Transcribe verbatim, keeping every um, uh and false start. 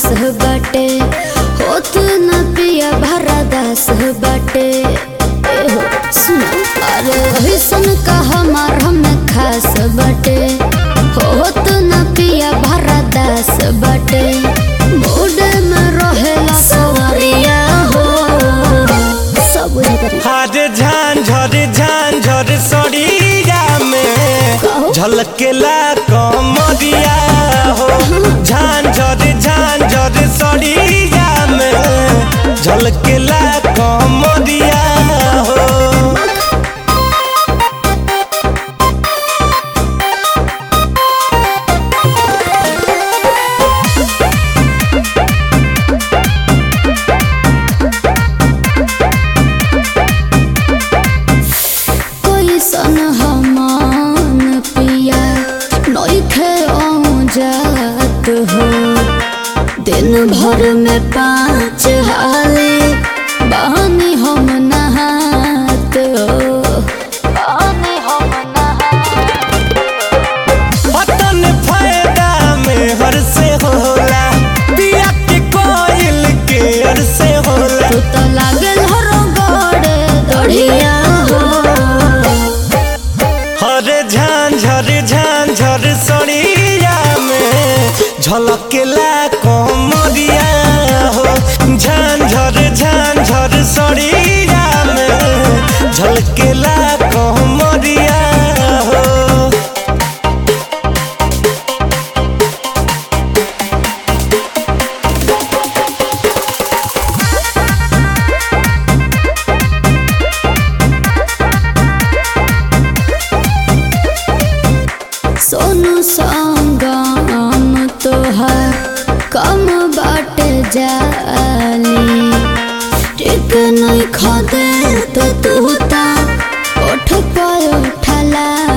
बाटे होत न पिया भरा दास बाटे सुनो अरे ऐसन का हमार हमें खास बाटे होत न पिया भरा दास बाटे मूड में रहेला सवरिया हो सब हर झांझर झांझर सड़िया में झलकेला कमरिया हो झांझर झांझर सड़िया में झलकेला कमरिया हो हो दिन भर में पाँच हाले बहानी हम नहात पतन फायदा में हर से होला पिया के कोयल के हर से होला तू तो लागल हरो गड़े दढ़िया हो हर झांझर झांझर सड़िया में झलकेला कमरिया हो झांझर झांझर सड़िया में झलकेला कमरिया हो सोनू संगम तोहर कम बाटे जाली टिक नहीं खदे तो तू ता उठ पायो ठला